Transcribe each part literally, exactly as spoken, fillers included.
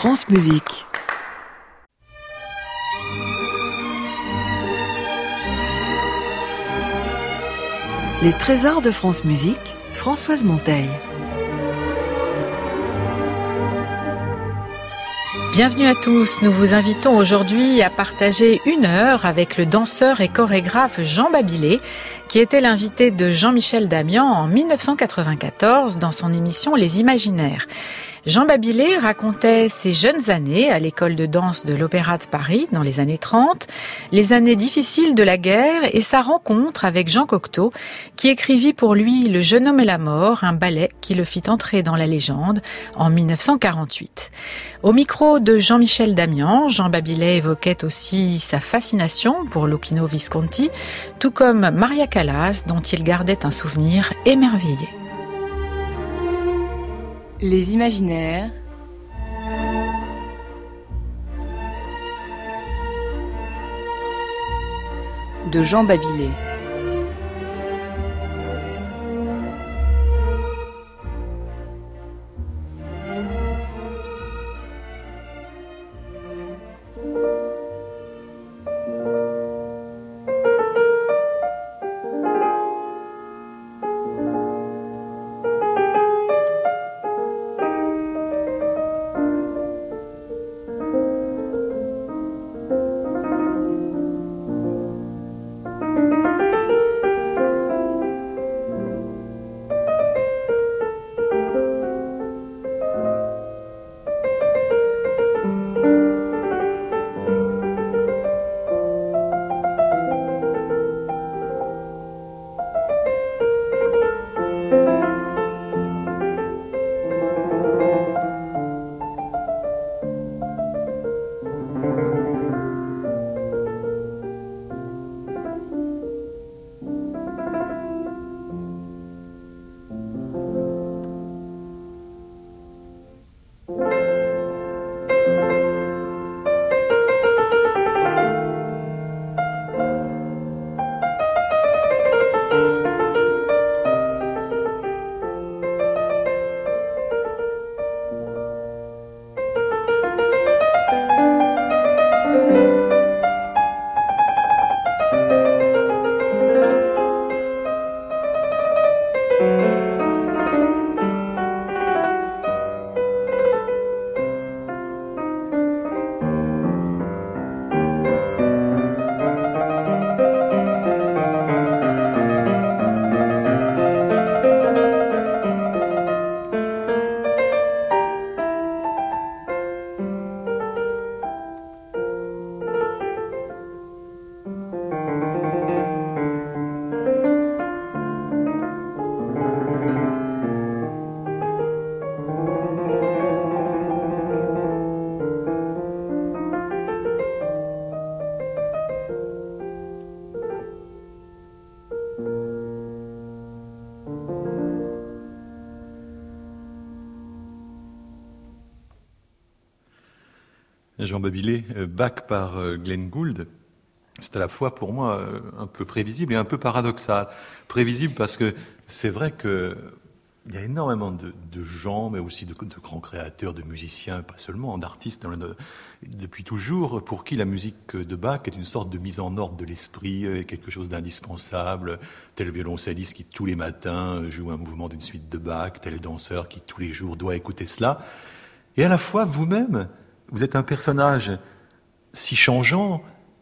France Musique. Les trésors de France Musique, Françoise Monteil. Bienvenue à tous, nous vous invitons aujourd'hui à partager une heure avec le danseur et chorégraphe Jean Babilé, qui était l'invité de Jean-Michel Damian en dix-neuf cent quatre-vingt-quatorze dans son émission Les Imaginaires. Jean Babilé racontait ses jeunes années à l'école de danse de l'Opéra de Paris dans les années trente, les années difficiles de la guerre et sa rencontre avec Jean Cocteau, qui écrivit pour lui Le jeune homme et la mort, un ballet qui le fit entrer dans la légende en dix-neuf cent quarante-huit. Au micro de Jean-Michel Damian, Jean Babilé évoquait aussi sa fascination pour Luchino Visconti, tout comme Maria Callas, dont il gardait un souvenir émerveillé. Les Imaginaires de Jean Babilé. Jean Babilé, Bach par Glenn Gould, c'est à la fois pour moi un peu prévisible et un peu paradoxal. Prévisible parce que c'est vrai qu'il y a énormément de, de gens, mais aussi de, de grands créateurs, de musiciens, pas seulement, d'artistes, de, depuis toujours, pour qui la musique de Bach est une sorte de mise en ordre de l'esprit, quelque chose d'indispensable, tel violoncelliste qui tous les matins joue un mouvement d'une suite de Bach, tel danseur qui tous les jours doit écouter cela. Et à la fois, vous-même, vous êtes un personnage si changeant,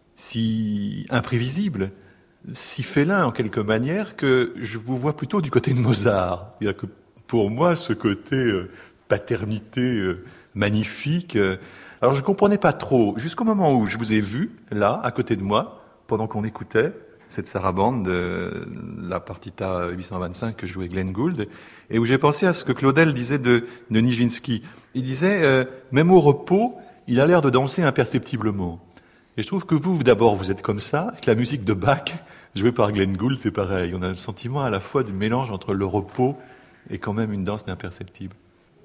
si imprévisible, si félin en quelque manière que je vous vois plutôt du côté de Mozart. C'est-à-dire que pour moi, ce côté euh, paternité euh, magnifique. Euh, alors je ne comprenais pas trop, jusqu'au moment où je vous ai vu, là, à côté de moi, pendant qu'on écoutait cette sarabande de la partita huit cent vingt-cinq que jouait Glenn Gould, et où j'ai pensé à ce que Claudel disait de, de Nijinsky. Il disait, euh, même au repos, il a l'air de danser imperceptiblement. Et je trouve que vous, d'abord, vous êtes comme ça, avec la musique de Bach, jouée par Glenn Gould, c'est pareil. On a le sentiment à la fois du mélange entre le repos et quand même une danse imperceptible.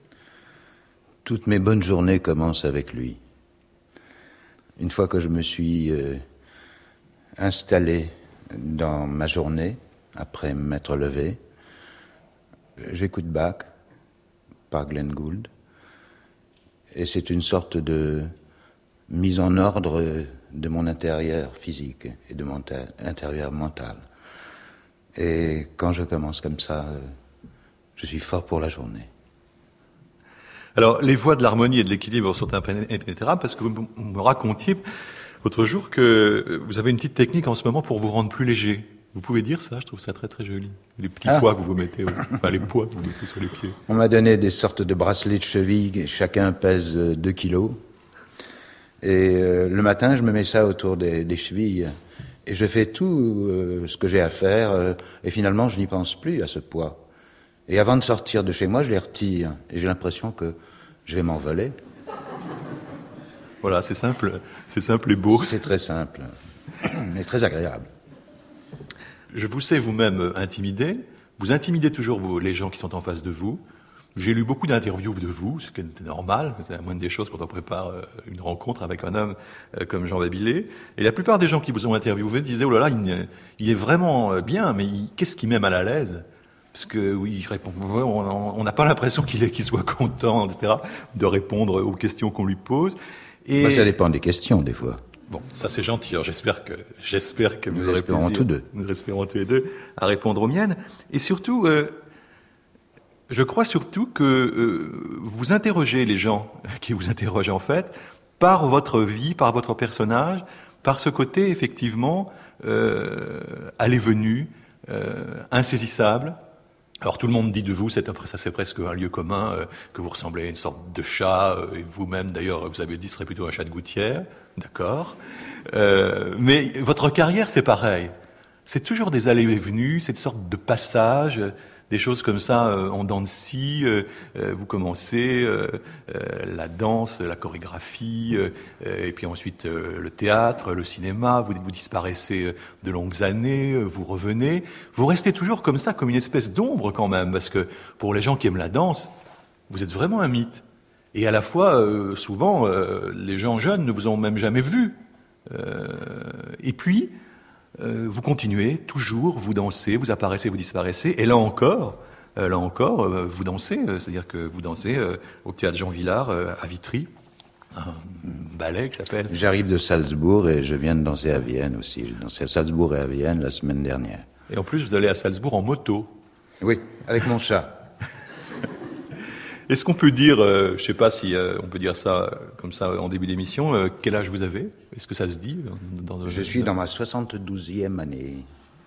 Toutes mes bonnes journées commencent avec lui. Une fois que je me suis euh, installé dans ma journée, après m'être levé, j'écoute Bach par Glenn Gould, Et c'est une sorte de mise en ordre de mon intérieur physique et de mon intérieur mental. Et quand je commence comme ça, je suis fort pour la journée. Alors, les voies de l'harmonie et de l'équilibre sont impénétrables parce que vous me racontiez l'autre jour que vous avez une petite technique en ce moment pour vous rendre plus léger. Vous pouvez dire ça? Je trouve ça très très joli. Les petits ah. poids que vous mettez, enfin les poids que vous mettez sur les pieds. On m'a donné des sortes de bracelets de cheville, chacun pèse deux kilos. Et euh, le matin, je me mets ça autour des, des chevilles. Et je fais tout euh, ce que j'ai à faire. Euh, et finalement, je n'y pense plus à ce poids. Et avant de sortir de chez moi, je les retire. Et j'ai l'impression que je vais m'envoler. Voilà, c'est simple, c'est simple et beau. C'est très simple, mais très agréable. Je vous sais vous-même intimidé. Vous intimidez toujours vous, les gens qui sont en face de vous. J'ai lu beaucoup d'interviews de vous, ce qui est normal, c'est la moindre des choses quand on prépare une rencontre avec un homme comme Jean Babilé. Et la plupart des gens qui vous ont interviewé disaient « Oh là là, il, il est vraiment bien, mais il, qu'est-ce qui met mal à l'aise ?» Parce que oui, il répond, on n'a pas l'impression qu'il, est, qu'il soit content, et cetera, de répondre aux questions qu'on lui pose. Et bah, ça dépend des questions, des fois. Bon, ça c'est gentil. Alors, j'espère que j'espère que nous vous aurez plaisir, tous deux. Nous espérons tous les deux à répondre aux miennes. Et surtout, euh, je crois surtout que euh, vous interrogez les gens qui vous interrogent en fait par votre vie, par votre personnage, par ce côté effectivement euh, aller-venu, euh, insaisissable. Alors tout le monde dit de vous, c'est, ça c'est presque un lieu commun, euh, que vous ressemblez à une sorte de chat, euh, et vous-même d'ailleurs, vous avez dit, serait plutôt un chat de gouttière, d'accord. Euh, mais votre carrière, c'est pareil. C'est toujours des allées et venues, c'est une sorte de passage, des choses comme ça euh, en dents de scie. Euh, euh, vous commencez euh, euh, la danse, la chorégraphie, euh, et puis ensuite euh, le théâtre, le cinéma. Vous, vous disparaissez de longues années, euh, vous revenez. Vous restez toujours comme ça, comme une espèce d'ombre quand même, parce que pour les gens qui aiment la danse, vous êtes vraiment un mythe. Et à la fois, euh, souvent, euh, les gens jeunes ne vous ont même jamais vu. Euh, et puis, Euh, vous continuez, toujours, vous dansez, vous apparaissez, vous disparaissez, et là encore, euh, là encore, euh, vous dansez, euh, c'est-à-dire que vous dansez euh, au théâtre Jean Villard, euh, à Vitry, un ballet qui s'appelle... J'arrive de Salzbourg et je viens de danser à Vienne aussi. J'ai dansé à Salzbourg et à Vienne la semaine dernière. Et en plus, vous allez à Salzbourg en moto. Oui, avec mon chat. Est-ce qu'on peut dire, euh, je ne sais pas si euh, on peut dire ça euh, comme ça en début d'émission, euh, quel âge vous avez? Est-ce que ça se dit dans, dans, Je suis dans ma soixante-douzième année.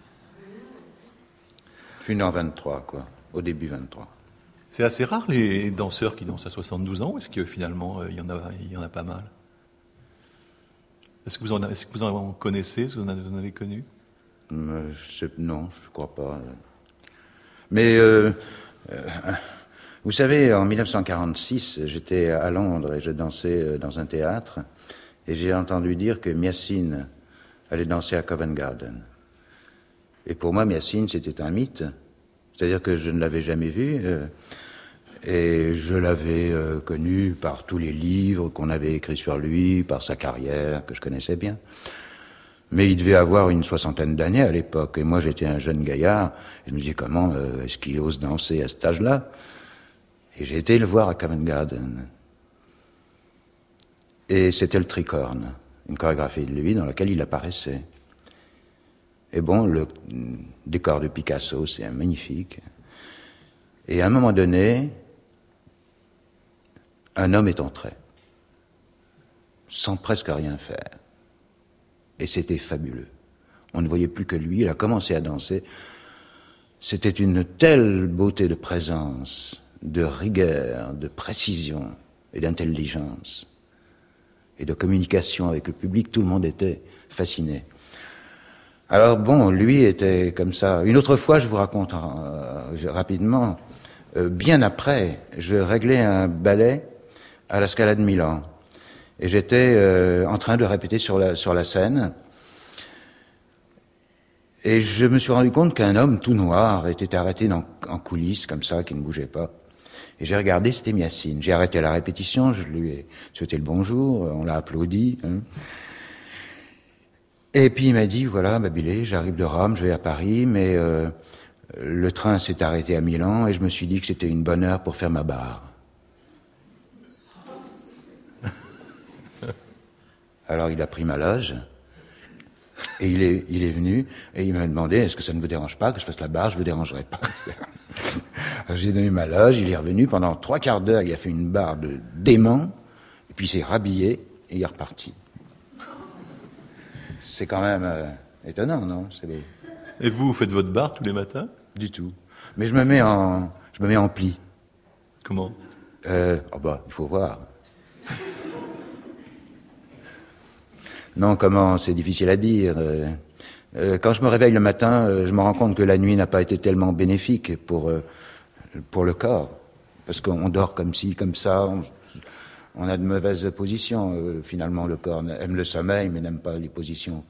Je suis né en vingt-trois, quoi, au début vingt-trois. C'est assez rare les danseurs qui dansent à soixante-douze ans, ou est-ce que finalement il y en a, il y en a pas mal? Est-ce que vous en, est-ce que vous en connaissez, est-ce que vous en avez connu? euh, je sais, Non, je ne crois pas. Mais... Euh, euh, Vous savez, en dix-neuf cent quarante-six, j'étais à Londres et je dansais dans un théâtre et j'ai entendu dire que Miacine allait danser à Covent Garden. Et pour moi, Miacine, c'était un mythe. C'est-à-dire que je ne l'avais jamais vu euh, et je l'avais euh, connu par tous les livres qu'on avait écrits sur lui, par sa carrière que je connaissais bien. Mais il devait avoir une soixantaine d'années à l'époque et moi, j'étais un jeune gaillard et je me disais, comment euh, est-ce qu'il ose danser à cet âge-là? Et j'ai été le voir à Covent Garden. Et c'était le Tricorne, une chorégraphie de lui dans laquelle il apparaissait. Et bon, le décor de Picasso, c'est magnifique. Et à un moment donné, un homme est entré, sans presque rien faire. Et c'était fabuleux. On ne voyait plus que lui, il a commencé à danser. C'était une telle beauté de présence, de rigueur, de précision et d'intelligence et de communication avec le public, tout le monde était fasciné. Alors bon, lui était comme ça. Une autre fois, je vous raconte euh, rapidement, euh, bien après, je réglais un ballet à la Scala de Milan et j'étais euh, en train de répéter sur la, sur la scène et je me suis rendu compte qu'un homme tout noir était arrêté dans, en coulisses comme ça, qui ne bougeait pas. Et j'ai regardé, c'était Miacine. J'ai arrêté la répétition, je lui ai souhaité le bonjour, on l'a applaudi. Hein. Et puis il m'a dit, voilà, Babilé, j'arrive de Rome, je vais à Paris, mais euh, le train s'est arrêté à Milan et je me suis dit que c'était une bonne heure pour faire ma barre. Alors il a pris ma loge, et il est, il est venu, et il m'a demandé, est-ce que ça ne vous dérange pas que je fasse la barre? Je vous dérangerai pas. Alors, j'ai donné ma loge, il est revenu, pendant trois quarts d'heure, il a fait une barre de dément, et puis il s'est rhabillé, et il est reparti. C'est quand même euh, étonnant, non? C'est les... Et vous, vous faites votre barre tous les matins? Du tout. Mais je me mets en, je me mets en pli. Comment? Euh, oh bah, il faut voir. Non, comment, c'est difficile à dire. Euh, euh, quand je me réveille le matin, euh, je me rends compte que la nuit n'a pas été tellement bénéfique pour, euh, pour le corps. Parce qu'on dort comme ci, comme ça, on, on a de mauvaises positions. Euh, finalement, le corps aime le sommeil, mais n'aime pas les positions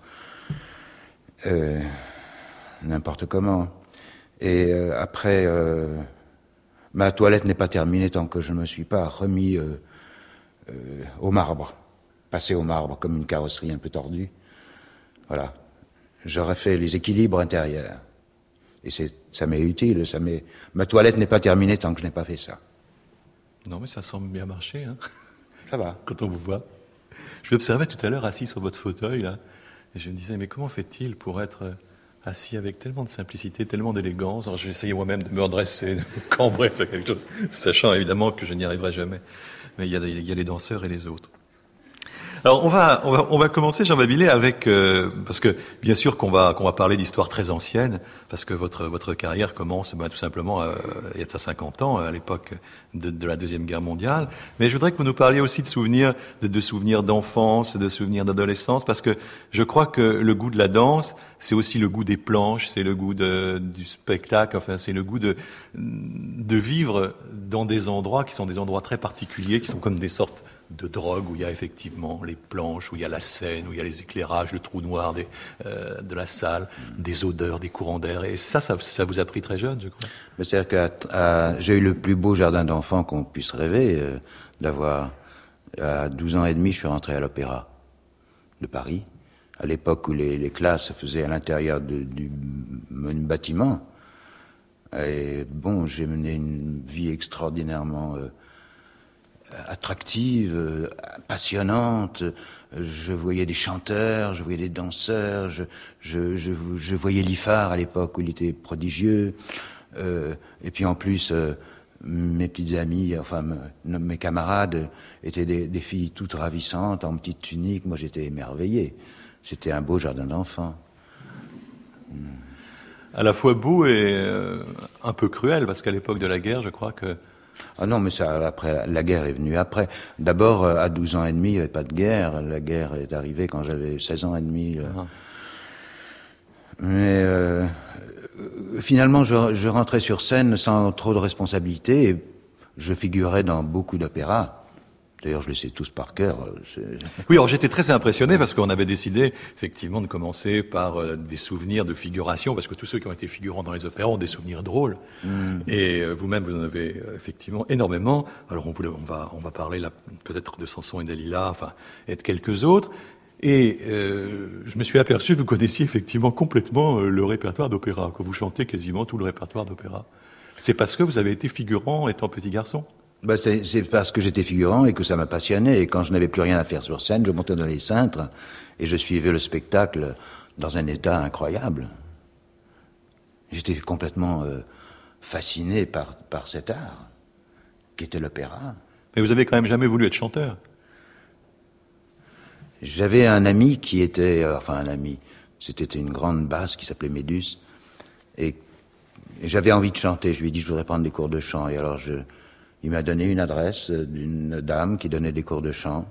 euh, n'importe comment. Et euh, après, euh, ma toilette n'est pas terminée tant que je ne me suis pas remis euh, euh, au marbre. Passé au marbre comme une carrosserie un peu tordue. Voilà. J'aurais fait les équilibres intérieurs. Et c'est, ça m'est utile. Ça m'est... Ma toilette n'est pas terminée tant que je n'ai pas fait ça. Non, mais ça semble bien marcher, hein. Ça va. Quand on vous voit. Je l'observais tout à l'heure assis sur votre fauteuil, là. Et je me disais, mais comment fait-il pour être assis avec tellement de simplicité, tellement d'élégance? Alors, j'ai essayé moi-même de me redresser, de me cambrer, de faire quelque chose, sachant évidemment que je n'y arriverai jamais. Mais il y a, il y a les danseurs et les autres. Alors on va on va on va commencer, Jean Babilé, avec euh, parce que bien sûr qu'on va qu'on va parler d'histoire très ancienne, parce que votre votre carrière commence ben, tout simplement euh, il y a de ça cinquante ans, à l'époque de, de la Deuxième Guerre mondiale. Mais je voudrais que vous nous parliez aussi de souvenirs de, de souvenirs d'enfance, de souvenirs d'adolescence, parce que je crois que le goût de la danse, c'est aussi le goût des planches, c'est le goût de, du spectacle, enfin c'est le goût de de vivre dans des endroits qui sont des endroits très particuliers, qui sont comme des sortes de drogue, où il y a effectivement les planches, où il y a la scène, où il y a les éclairages, le trou noir des, euh, de la salle, des odeurs, des courants d'air. Et ça, ça, ça vous a pris très jeune, je crois. Mais c'est-à-dire que j'ai eu le plus beau jardin d'enfants qu'on puisse rêver euh, d'avoir. À douze ans et demi, je suis rentré à l'Opéra de Paris, à l'époque où les, les classes se faisaient à l'intérieur de, du, du bâtiment. Et bon, j'ai mené une vie extraordinairement euh, attractive, euh, passionnante. Je voyais des chanteurs, je voyais des danseurs, je, je, je, je voyais Liffard à l'époque où il était prodigieux. Euh, et puis en plus, euh, mes petites amies, enfin mes camarades étaient des, des filles toutes ravissantes, en petites tuniques. Moi, j'étais émerveillé. C'était un beau jardin d'enfants. À la fois beau et euh, un peu cruel, parce qu'à l'époque de la guerre, je crois que... Ah non, mais ça, après, la guerre est venue après. D'abord, à douze ans et demi, il n'y avait pas de guerre. La guerre est arrivée quand j'avais seize ans et demi. Ah. Mais euh, finalement, je, je rentrais sur scène sans trop de responsabilités et je figurais dans beaucoup d'opéras. D'ailleurs, je les sais tous par cœur. C'est... Oui, alors j'étais très impressionné parce qu'on avait décidé effectivement de commencer par euh, des souvenirs de figuration, parce que tous ceux qui ont été figurants dans les opéras ont des souvenirs drôles. Mm. Et euh, vous-même, vous en avez euh, effectivement énormément. Alors on, voulait, on va, on va parler là peut-être de Samson et Dalila, enfin, et de quelques autres. Et euh, je me suis aperçu que vous connaissiez effectivement complètement euh, le répertoire d'opéra, que vous chantez quasiment tout le répertoire d'opéra. C'est parce que vous avez été figurant étant petit garçon? Bah c'est, c'est parce que j'étais figurant et que ça m'a passionné. Et quand je n'avais plus rien à faire sur scène, je montais dans les cintres et je suivais le spectacle dans un état incroyable. J'étais complètement euh, fasciné par, par cet art, qui était l'opéra. Mais vous avez quand même jamais voulu être chanteur? J'avais un ami qui était... Euh, enfin, un ami. C'était une grande basse qui s'appelait Médus. Et, et j'avais envie de chanter. Je lui ai dit, je voudrais prendre des cours de chant. Et alors, je... Il m'a donné une adresse d'une dame qui donnait des cours de chant.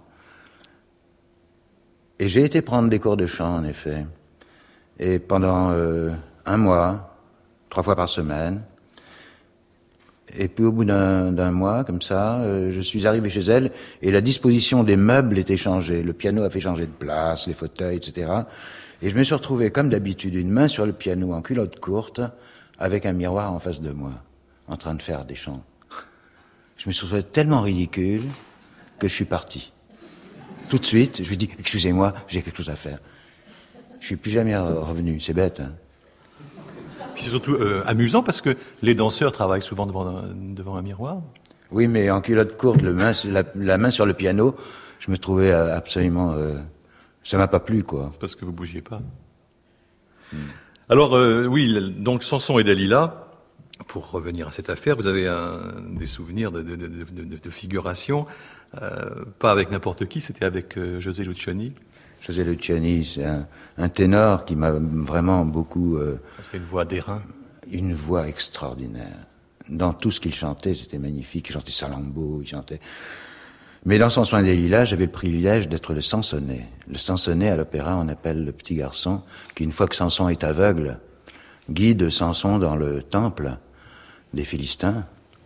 Et j'ai été prendre des cours de chant, en effet. Et pendant euh, un mois, trois fois par semaine. Et puis au bout d'un, d'un mois, comme ça, euh, je suis arrivé chez elle et la disposition des meubles était changée. Le piano a fait changer de place, les fauteuils, et cetera. Et je me suis retrouvé, comme d'habitude, une main sur le piano en culotte courte, avec un miroir en face de moi, en train de faire des chants. Je me suis retrouvé tellement ridicule que je suis parti. Tout de suite, je lui ai dit, excusez-moi, j'ai quelque chose à faire. Je suis plus jamais revenu, c'est bête. Hein. Puis c'est surtout euh, amusant parce que les danseurs travaillent souvent devant un, devant un miroir. Oui, mais en culotte courte, le main, la, la main sur le piano, je me trouvais absolument euh, Ça m'a pas plu, quoi. C'est parce que vous bougiez pas. Hmm. Alors, euh, oui, donc Samson et Dalila, pour revenir à cette affaire, vous avez un, des souvenirs de, de, de, de, de, de figuration, euh, pas avec n'importe qui, c'était avec euh, José Luciani. José Luciani, c'est un, un ténor qui m'a vraiment beaucoup... Euh, c'est une voix d'airain. Une voix extraordinaire. Dans tout ce qu'il chantait, c'était magnifique. Il chantait Salammbô, il chantait... Mais dans Samson et Dalila, j'avais le privilège d'être le Sansonnet. Le Sansonnet, à l'opéra, on appelle le petit garçon qui, une fois que Samson est aveugle, guide Samson dans le temple des Philistins.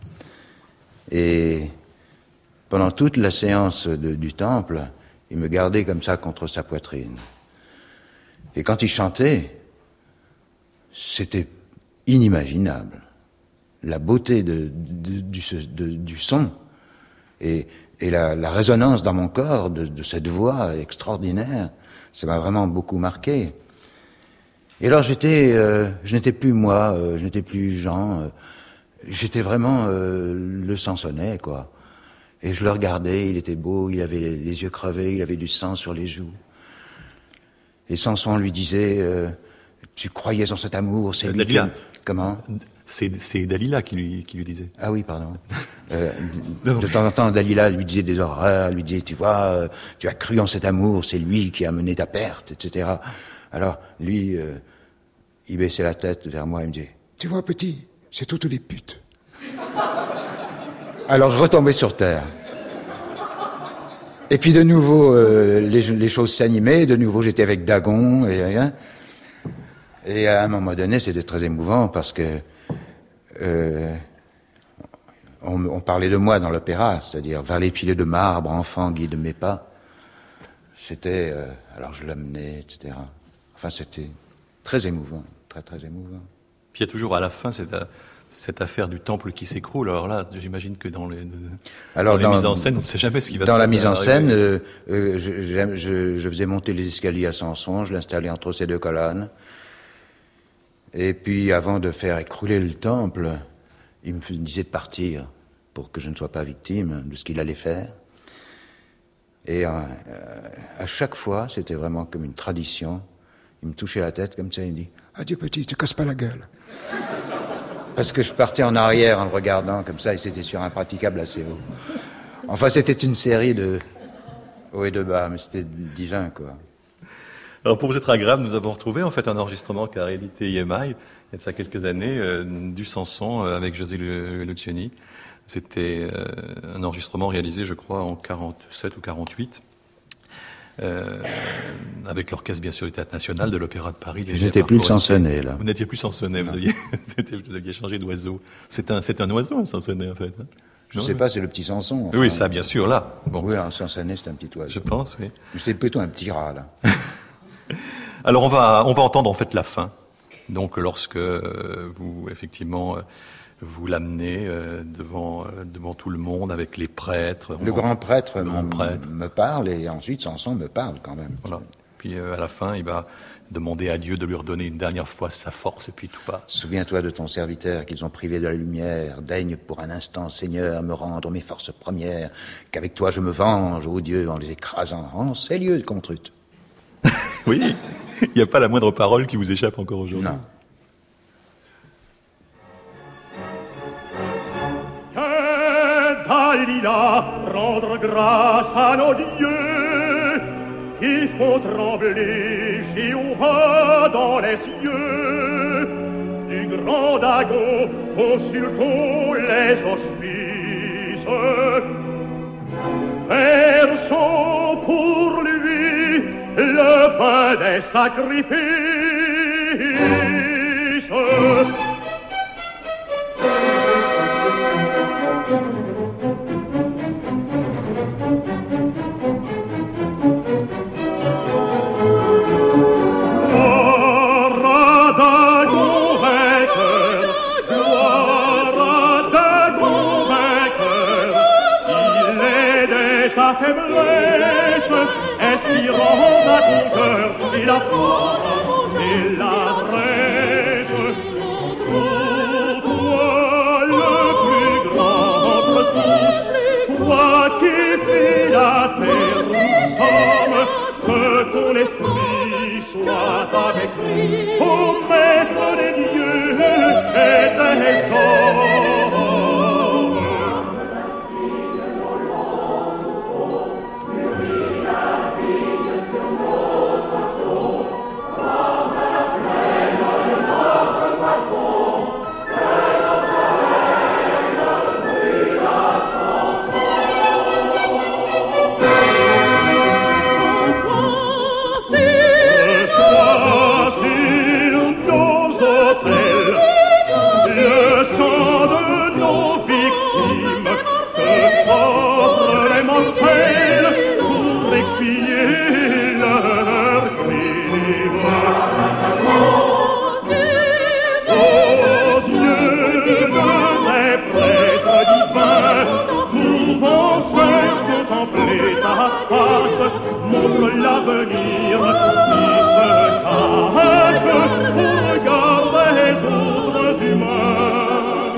Et pendant toute la séance de, du temple, il me gardait comme ça contre sa poitrine. Et quand il chantait, c'était inimaginable. La beauté de, de, du, de, du son et, et la, la résonance dans mon corps de, de cette voix extraordinaire, ça m'a vraiment beaucoup marqué. Et alors j'étais, euh, je n'étais plus moi, euh, je n'étais plus Jean, euh, j'étais vraiment euh, le Sansonnet, quoi. Et je le regardais, il était beau, il avait les, les yeux crevés, il avait du sang sur les joues. Et Samson lui disait, euh, tu croyais en cet amour, c'est euh, lui Dalila. qui... Comment ? C'est, c'est Dalila qui lui, qui lui disait. Ah oui, pardon. Euh, de, de temps en temps, Dalila lui disait des horreurs, lui disait, tu vois, euh, tu as cru en cet amour, c'est lui qui a mené ta perte, et cetera. Alors, lui, euh, il baissait la tête vers moi et me disait, tu vois, petit, c'est toutes les putes. Alors, je retombais sur terre. Et puis, de nouveau, euh, les, les choses s'animaient, de nouveau, j'étais avec Dagon, et rien. Et à un moment donné, c'était très émouvant, parce que Euh, on, on parlait de moi dans l'opéra, c'est-à-dire vers les piliers de marbre, enfant, guide mes pas. C'était, euh, alors je l'amenais, et cetera. Enfin, c'était très émouvant, très très émouvant. Puis il y a toujours à la fin cette, cette affaire du temple qui s'écroule. Alors là, j'imagine que dans les, alors, dans les dans, mises en scène, on ne sait jamais ce qui va se passer. Dans la mise en scène, euh, euh, je, je, je faisais monter les escaliers à Samson, je l'installais entre ces deux colonnes. Et puis, avant de faire écrouler le temple, il me disait de partir pour que je ne sois pas victime de ce qu'il allait faire. Et euh, à chaque fois, c'était vraiment comme une tradition. Il me touchait la tête comme ça, il me dit « Adieu petit, tu casses pas la gueule ». Parce que je partais en arrière en le regardant comme ça, et c'était sur un praticable assez haut. Enfin, c'était une série de haut et de bas, mais c'était divin, quoi. Alors pour vous être agréable, nous avons retrouvé en fait un enregistrement qu'a réédité I M I, il y a de ça quelques années, euh, du Samson euh, avec José Luciani. C'était euh, un enregistrement réalisé, je crois, en quarante-sept ou quarante-huit, euh, avec l'orchestre bien sûr du Théâtre National de l'Opéra de Paris. Je n'étais plus le Sansonnet, là. Vous n'étiez plus Sansonnet, vous aviez, vous aviez changé d'oiseau. C'est un, c'est un oiseau, un Sansonnet, en fait. Hein. Je ne sais pas, c'est le petit Samson. Enfin. Oui, ça, bien sûr, là. Bon. Oui, un Sansonnet, c'est un petit oiseau. Je pense, oui. C'était plutôt un petit rat, là. Alors on va on va entendre en fait la fin. Donc lorsque euh, vous effectivement euh, vous l'amenez euh, devant euh, devant tout le monde avec les prêtres. Le grand prêtre, le grand prêtre me parle et ensuite Samson me parle quand même. Voilà. Puis euh, à la fin, il va demander à Dieu de lui redonner une dernière fois sa force et puis tout va. Souviens-toi de ton serviteur qu'ils ont privé de la lumière. Daigne pour un instant, Seigneur, me rendre mes forces premières. Qu'avec toi je me venge, ô Dieu, en les écrasant en ces lieux contre eux. Oui, il n'y a pas la moindre parole qui vous échappe encore aujourd'hui. Non. Que Dalila, rendre grâce à nos dieux, qui font trembler Jéhovah dans les cieux, du grand Dagon consultons les auspices, versons pour lui le pain des sacrifices. Gloire à Dagon vainqueur, gloire à Dagon vainqueur, il aidait ta faiblesse, inspirant à ton cœur et la force et l'adresse. Pour toi le plus grand entre tous, toi qui fis la terre, nous sommes, que ton avec lui, au maître des dieux et des hommes. Montre l'avenir qui se cache au regard des autres humains.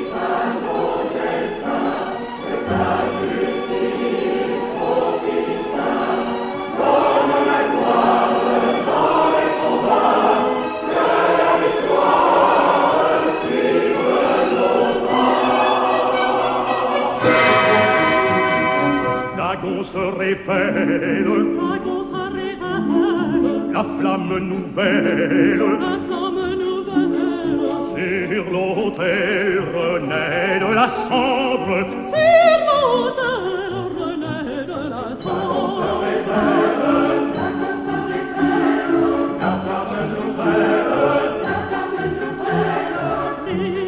Dagon se révèle, Dagon se révèle, la flamme nouvelle, la flamme nouvelle, sur l'autel renaît de la cendre, sur l'autel renaît de la cendre. Dagon se révèle, Dagon se révèle, la flamme nouvelle, la flamme nouvelle,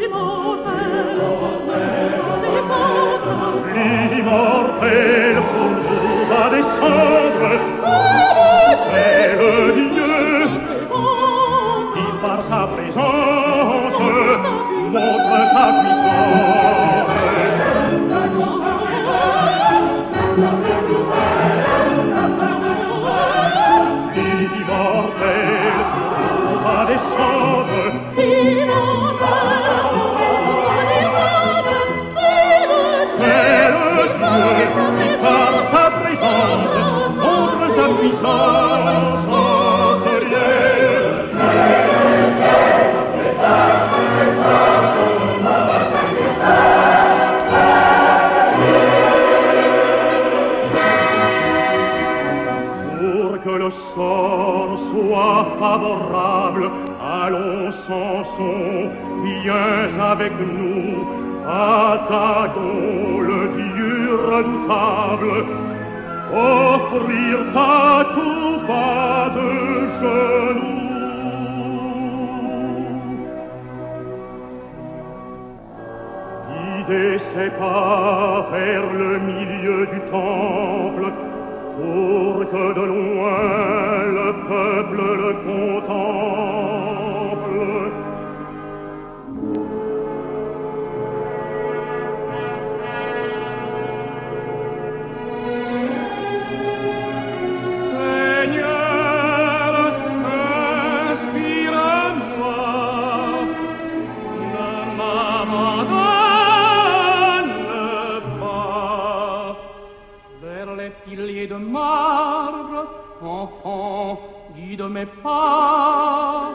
l'immortel, l'immortel pour nous va descendre, c'est le Dieu qui par sa présence montre sa puissance. L'immortel pour nous va descendre, c'est le Dieu qui par sa présence montre sa puissance enseignée. Pour que le sort soit favorable, allons Samson, viens avec nous, à Dagon, le Dieu redoutable, offrir ta tout bas de genoux. Guider ses pas vers le milieu du temple, pour que de loin le peuple le contemple. Seigneur, inspire-moi, ne m'abandonne pas. Vers les piliers de marbre, enfant, guide mes pas.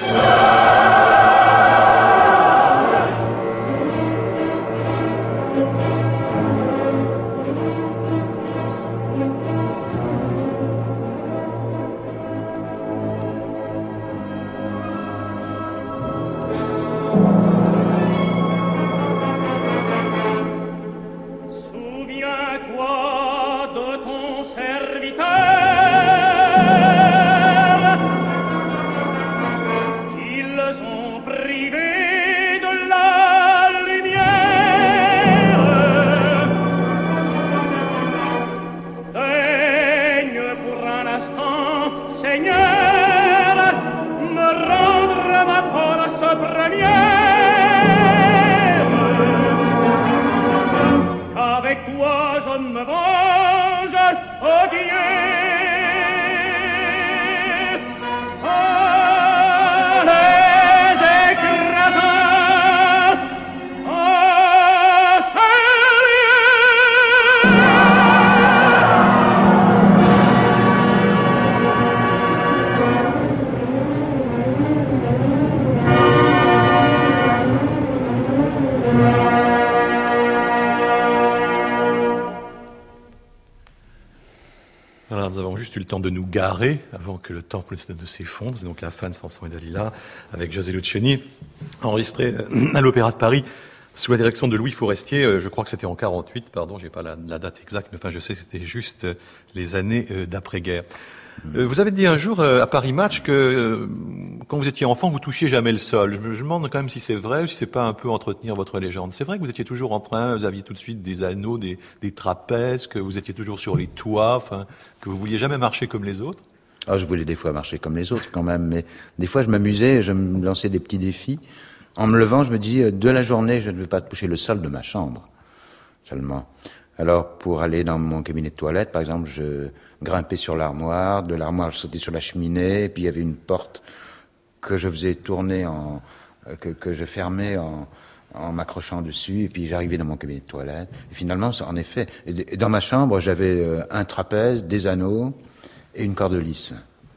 Alors, nous avons juste eu le temps de nous garer avant que le temple ne s'effondre. C'est donc la fin de Samson et Dalila avec José Luciani, enregistré à l'Opéra de Paris sous la direction de Louis Forestier. Je crois que c'était en quarante-huit, pardon, j'ai pas la, la date exacte, mais enfin je sais que c'était juste les années d'après-guerre. Vous avez dit un jour à Paris Match que quand vous étiez enfant, vous touchiez jamais le sol. Je me, je me demande quand même si c'est vrai ou si c'est pas un peu entretenir votre légende. C'est vrai que vous étiez toujours en train, vous aviez tout de suite des anneaux, des, des trapèzes, que vous étiez toujours sur les toits, enfin, que vous vouliez jamais marcher comme les autres. Ah, je voulais des fois marcher comme les autres quand même, mais des fois je m'amusais, je me lançais des petits défis. En me levant, je me dis, de la journée, je ne vais pas toucher le sol de ma chambre seulement. Alors, pour aller dans mon cabinet de toilette, par exemple, je grimpais sur l'armoire, de l'armoire, je sautais sur la cheminée, et puis il y avait une porte que je faisais tourner, en, que, que je fermais en, en m'accrochant dessus, et puis j'arrivais dans mon cabinet de toilette. Et finalement, en effet, et dans ma chambre, j'avais un trapèze, des anneaux et une corde lisse.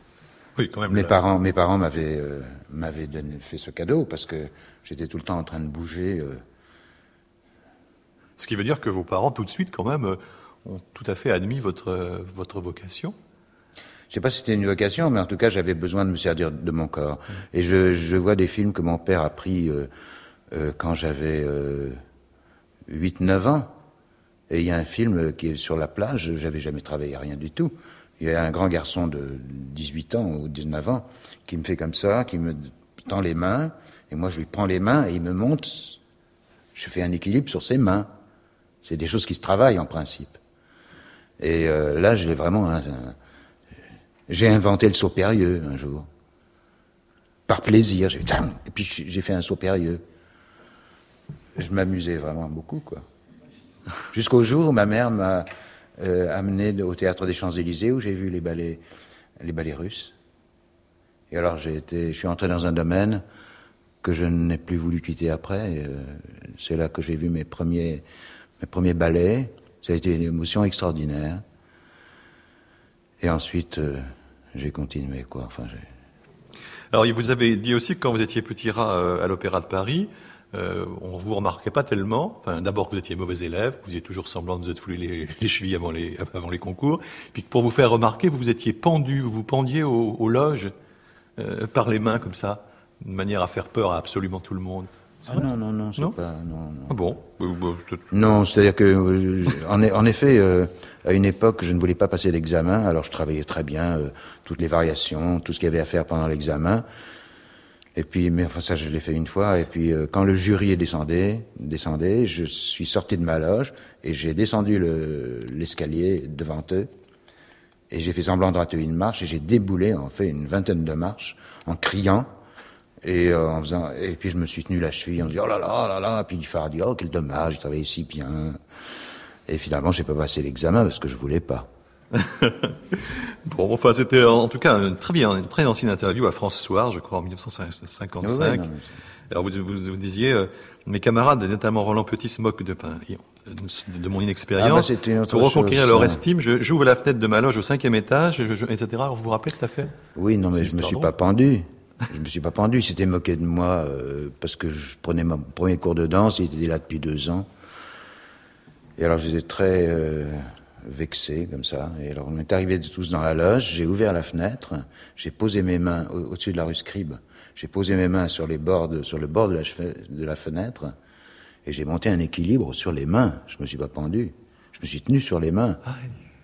Oui, quand même. Mes là. parents, mes parents m'avaient, euh, m'avaient donné, fait ce cadeau, parce que j'étais tout le temps en train de bouger. Euh, Ce qui veut dire que vos parents, tout de suite, quand même, ont tout à fait admis votre, votre vocation. Je sais pas si c'était une vocation, mais en tout cas, j'avais besoin de me servir de mon corps. Mmh. Et je, je vois des films que mon père a pris euh, euh, quand j'avais euh, huit neuf ans. Et il y a un film qui est sur la plage, j'avais jamais travaillé rien du tout. Il y a un grand garçon de dix-huit ans ou dix-neuf ans qui me fait comme ça, qui me tend les mains, et moi je lui prends les mains et il me monte. Je fais un équilibre sur ses mains. C'est des choses qui se travaillent en principe. Et euh, là, j'ai vraiment... Un, un, j'ai inventé le saut périlleux un jour. Par plaisir. J'ai, et puis j'ai fait un saut périlleux. Je m'amusais vraiment beaucoup, quoi. Jusqu'au jour où ma mère m'a euh, amené au Théâtre des Champs-Élysées, où j'ai vu les ballets, les ballets russes. Et alors, j'ai été, je suis entré dans un domaine que je n'ai plus voulu quitter après. Et, euh, c'est là que j'ai vu mes premiers... Mes premiers ballets, ça a été une émotion extraordinaire. Et ensuite, euh, j'ai continué, quoi. Enfin, j'ai... Alors, vous avez dit aussi que quand vous étiez petit rat euh, à l'Opéra de Paris, euh, on vous remarquait pas tellement. Enfin, d'abord que vous étiez mauvais élève, vous faisiez toujours semblant de vous être foulé les, les chevilles avant les, avant les concours. Puis que pour vous faire remarquer, vous vous étiez pendu, vous vous pendiez aux, aux loges euh, par les mains comme ça, de manière à faire peur à absolument tout le monde. Ah non, non, non, c'est non pas... Non, non. Ah bon Non, c'est-à-dire que, euh, en, en effet, euh, à une époque, je ne voulais pas passer l'examen, alors je travaillais très bien, euh, toutes les variations, tout ce qu'il y avait à faire pendant l'examen. Et puis, mais enfin ça, je l'ai fait une fois, et puis euh, quand le jury est descendu, descendait, je suis sorti de ma loge, et j'ai descendu le, l'escalier devant eux, et j'ai fait semblant de rater une marche, et j'ai déboulé, en fait, une vingtaine de marches, en criant. Et, euh, en faisant, et puis je me suis tenu la cheville, on me dit oh là là, oh là là, puis il fallait dire oh quel dommage, je travaillais si bien. Et finalement, j'ai pas passé l'examen parce que je voulais pas. Bon, enfin, c'était en tout cas une très bien, une très ancienne interview à France Soir, je crois, en dix-neuf cent cinquante-cinq. Ouais, ouais, non, mais... Alors vous, vous, vous disiez, euh, mes camarades, notamment Roland Petit, se moquent de, enfin, de, de mon inexpérience. Ah bah, pour reconquérir leur estime, je, j'ouvre la fenêtre de ma loge au cinquième étage, je, je, et cetera. Vous vous rappelez cette affaire? Oui, non, mais je me suis pas pendu. Je ne me suis pas pendu, il s'était moqué de moi euh, parce que je prenais mon premier cours de danse, il était là depuis deux ans. Et alors j'étais très euh, vexé comme ça. Et alors on est arrivés tous dans la loge, j'ai ouvert la fenêtre, j'ai posé mes mains au- au-dessus de la rue Scribe, j'ai posé mes mains sur, les bords de, sur le bord de la, de la fenêtre et j'ai monté un équilibre sur les mains. Je ne me suis pas pendu, je me suis tenu sur les mains. Ah,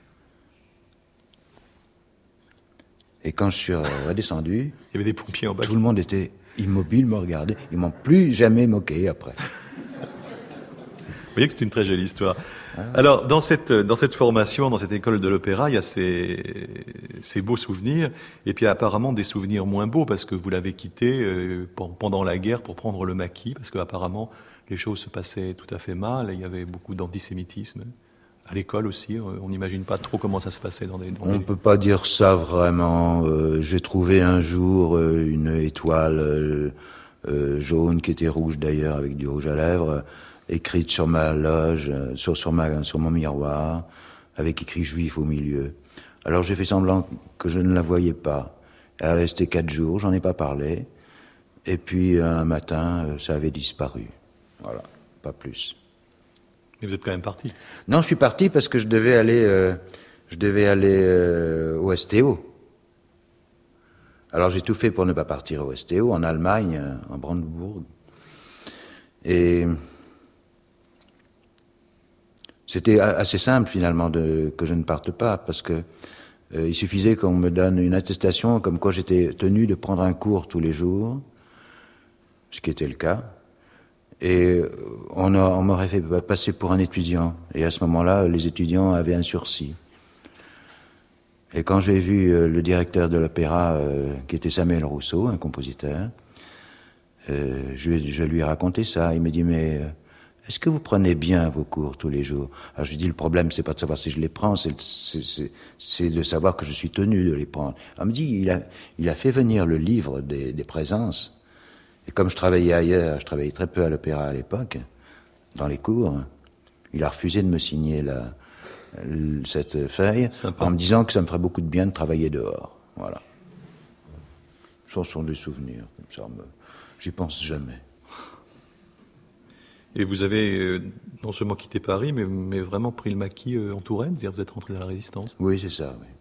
Et quand je suis redescendu, il y avait des pompiers en bas. tout le monde était immobile, me regardait. Ils m'ont plus jamais moqué après. Vous voyez que c'est une très jolie histoire. Alors, dans cette, dans cette formation, dans cette école de l'opéra, il y a ces, ces beaux souvenirs, et puis apparemment des souvenirs moins beaux, parce que vous l'avez quitté euh, pendant la guerre pour prendre le maquis, parce qu'apparemment les choses se passaient tout à fait mal, et il y avait beaucoup d'antisémitisme. À l'école aussi, on n'imagine pas trop comment ça se passait dans des... Dans On ne des... peut pas dire ça vraiment. Euh, j'ai trouvé un jour euh, une étoile euh, euh, jaune, qui était rouge d'ailleurs, avec du rouge à lèvres, euh, écrite sur ma loge, euh, sur, sur, ma, sur mon miroir, avec écrit juif au milieu. Alors j'ai fait semblant que je ne la voyais pas. Elle est restée quatre jours, j'en ai pas parlé. Et puis un matin, euh, ça avait disparu. Voilà, pas plus. Mais vous êtes quand même parti. Non, je suis parti parce que je devais aller, euh, je devais aller euh, au S T O. Alors j'ai tout fait pour ne pas partir au S T O, en Allemagne, euh, en Brandebourg. Et c'était assez simple finalement de, que je ne parte pas, parce que euh, il suffisait qu'on me donne une attestation comme quoi j'étais tenu de prendre un cours tous les jours, ce qui était le cas. Et on, a, on m'aurait fait passer pour un étudiant. Et à ce moment-là, les étudiants avaient un sursis. Et quand j'ai vu euh, le directeur de l'opéra, euh, qui était Samuel Rousseau, un compositeur, euh, je, je lui ai raconté ça. Il m'a dit, mais euh, est-ce que vous prenez bien vos cours tous les jours? Alors je lui ai dit, le problème, c'est pas de savoir si je les prends, c'est, c'est, c'est, c'est de savoir que je suis tenu de les prendre. Il me dit, il a, il a fait venir le livre des, des présences. Et comme je travaillais ailleurs, je travaillais très peu à l'opéra à l'époque, dans les cours, il a refusé de me signer la, cette feuille, Sympa. En me disant que ça me ferait beaucoup de bien de travailler dehors. Voilà. Ce sont des souvenirs, comme ça, me... j'y pense jamais. Et vous avez euh, non seulement quitté Paris, mais, mais vraiment pris le maquis euh, en Touraine, c'est-à-dire vous êtes rentré dans la Résistance? Oui, c'est ça, oui.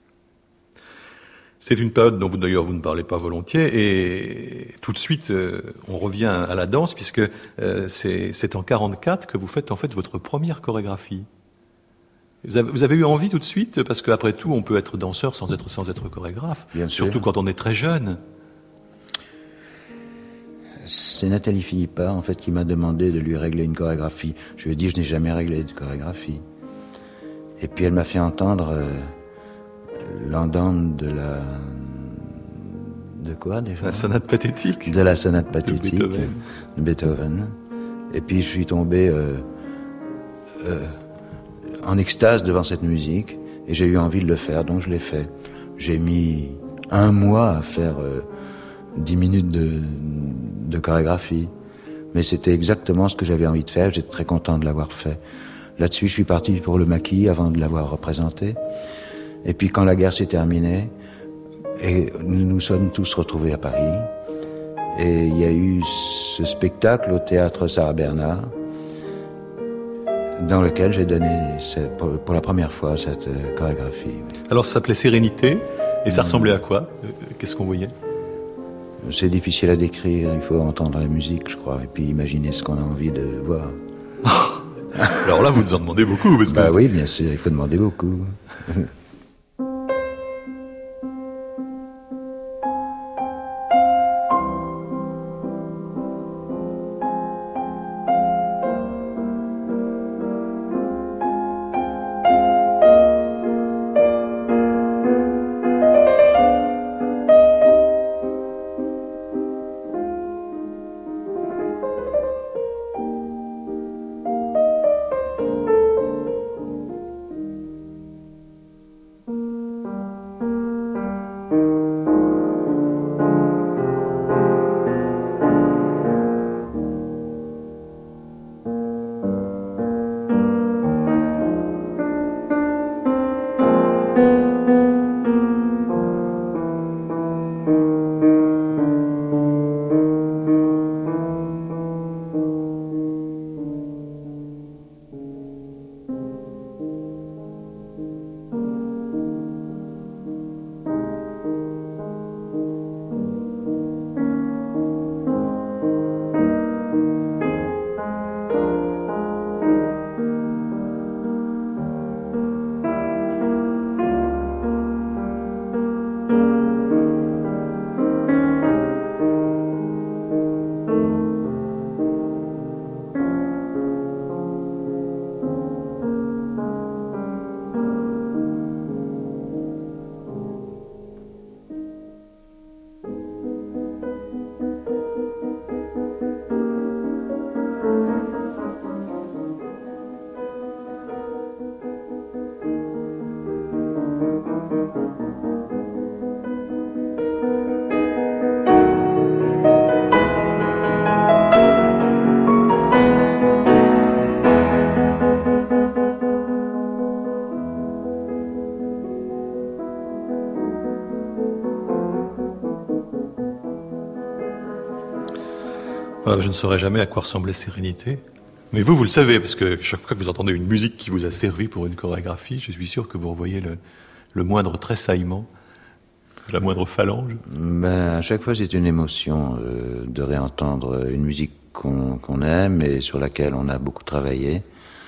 C'est une période dont vous, d'ailleurs, vous ne parlez pas volontiers, et tout de suite, euh, on revient à la danse, puisque euh, c'est, c'est en quarante-quatre que vous faites en fait votre première chorégraphie. Vous avez, vous avez eu envie tout de suite, parce qu'après tout, on peut être danseur sans être, sans être chorégraphe, Bien surtout sûr. Quand on est très jeune. C'est Nathalie Philippa, en fait, qui m'a demandé de lui régler une chorégraphie. Je lui ai dit, je n'ai jamais réglé de chorégraphie. Et puis elle m'a fait entendre... Euh, l'andante de la... De quoi, déjà? La sonate pathétique. De la sonate pathétique de Beethoven. De Beethoven. Et puis je suis tombé euh, euh, en extase devant cette musique, et j'ai eu envie de le faire, donc je l'ai fait. J'ai mis un mois à faire euh, dix minutes de, de chorégraphie, mais c'était exactement ce que j'avais envie de faire, j'étais très content de l'avoir fait. Là-dessus, je suis parti pour le maquis avant de l'avoir représenté. Et puis quand la guerre s'est terminée, et nous nous sommes tous retrouvés à Paris, et il y a eu ce spectacle au théâtre Sarah Bernard, dans lequel j'ai donné pour, pour la première fois cette euh, chorégraphie. Alors ça s'appelait Sérénité, et ça mmh. ressemblait à quoi? Qu'est-ce qu'on voyait? C'est difficile à décrire, il faut entendre la musique, je crois, et puis imaginer ce qu'on a envie de voir. Alors là, vous nous en demandez beaucoup. Parce que bah oui, bien sûr, il faut demander beaucoup. Alors, je ne saurais jamais à quoi ressemblait Sérénité. Mais vous, vous le savez, parce que chaque fois que vous entendez une musique qui vous a servi pour une chorégraphie, je suis sûr que vous revoyez le, le moindre tressaillement, la moindre phalange. Ben, à chaque fois, c'est une émotion euh, de réentendre une musique qu'on, qu'on aime et sur laquelle on a beaucoup travaillé.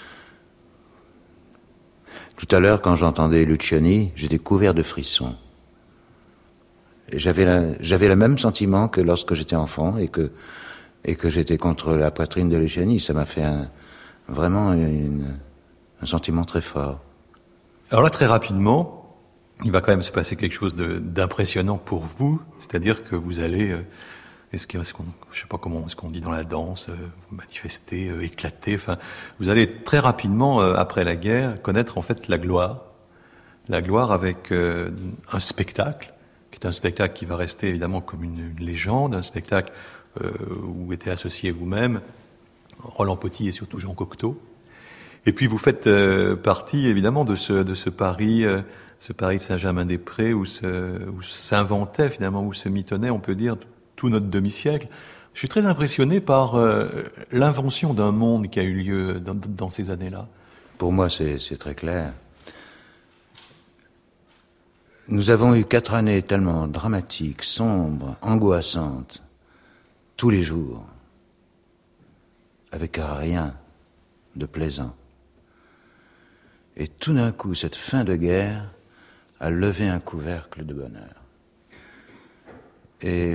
Tout à l'heure, quand j'entendais Luciani, j'étais couvert de frissons. Et j'avais, la, j'avais le même sentiment que lorsque j'étais enfant et que, et que j'étais contre la poitrine de Luciani. Ça m'a fait un, vraiment une, un sentiment très fort. Alors là, très rapidement, il va quand même se passer quelque chose de, d'impressionnant pour vous, c'est-à-dire que vous allez, euh, est-ce que, est-ce qu'on, je sais pas comment est-ce qu'on dit dans la danse, euh, vous manifester, euh, éclater, enfin, vous allez très rapidement, euh, après la guerre, connaître en fait la gloire, la gloire avec euh, un spectacle, qui est un spectacle qui va rester évidemment comme une, une légende, un spectacle euh, où étaient associés vous-même Roland Potty et surtout Jean Cocteau. Et puis vous faites euh, partie évidemment de ce, de ce Paris, euh, ce Paris Saint-Germain-des-Prés où, se, où s'inventait finalement, où se mitonnait, on peut dire, tout notre demi-siècle. Je suis très impressionné par euh, l'invention d'un monde qui a eu lieu dans, dans ces années-là. Pour moi, c'est, c'est très clair. Nous avons eu quatre années tellement dramatiques, sombres, angoissantes, tous les jours, avec rien de plaisant. Et tout d'un coup, cette fin de guerre a levé un couvercle de bonheur. Et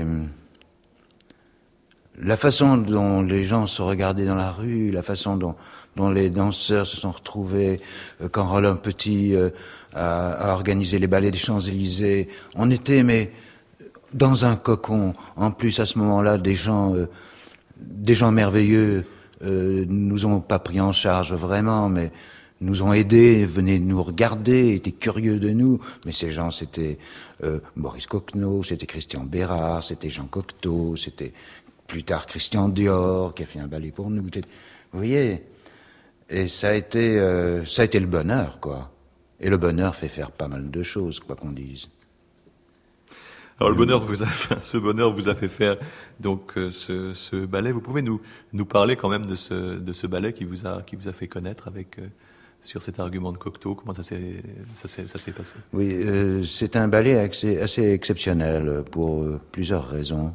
la façon dont les gens se regardaient dans la rue, la façon dont, dont les danseurs se sont retrouvés, euh, quand Roland Potty euh, a, a organisé les ballets des Champs-Élysées, on était mais dans un cocon. En plus, à ce moment-là, des gens, euh, des gens merveilleux euh, nous ont pas pris en charge vraiment, mais nous ont aidés, venaient nous regarder, étaient curieux de nous. Mais ces gens, c'était euh, Maurice Coquenot, c'était Christian Bérard, c'était Jean Cocteau, c'était plus tard Christian Dior qui a fait un ballet pour nous. Vous voyez, et ça a été, euh, ça a été le bonheur, quoi. Et le bonheur fait faire pas mal de choses, quoi qu'on dise. Alors le bonheur vous a, ce bonheur vous a fait faire donc euh, ce, ce ballet. Vous pouvez nous nous parler quand même de ce de ce ballet qui vous a qui vous a fait connaître avec euh, sur cet argument de Cocteau. Comment ça s'est ça s'est ça s'est passé? Oui, euh, c'est un ballet assez, assez exceptionnel pour euh, plusieurs raisons.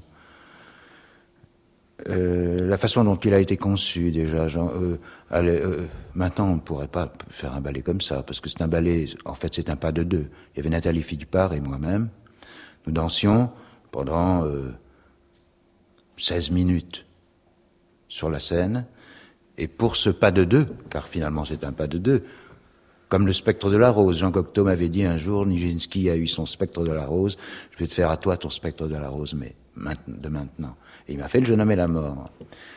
Euh, la façon dont il a été conçu déjà, genre, euh, allez, euh, maintenant on ne pourrait pas faire un ballet comme ça parce que c'est un ballet, en fait c'est un pas de deux. Il y avait Nathalie Philippard et moi-même. Nous dansions pendant euh, seize minutes sur la scène. Et pour ce pas de deux, car finalement c'est un pas de deux, comme le spectre de la rose, Jean Cocteau m'avait dit un jour, Nijinsky a eu son spectre de la rose, je vais te faire à toi ton spectre de la rose, mais de maintenant. Et il m'a fait le jeune homme et la mort.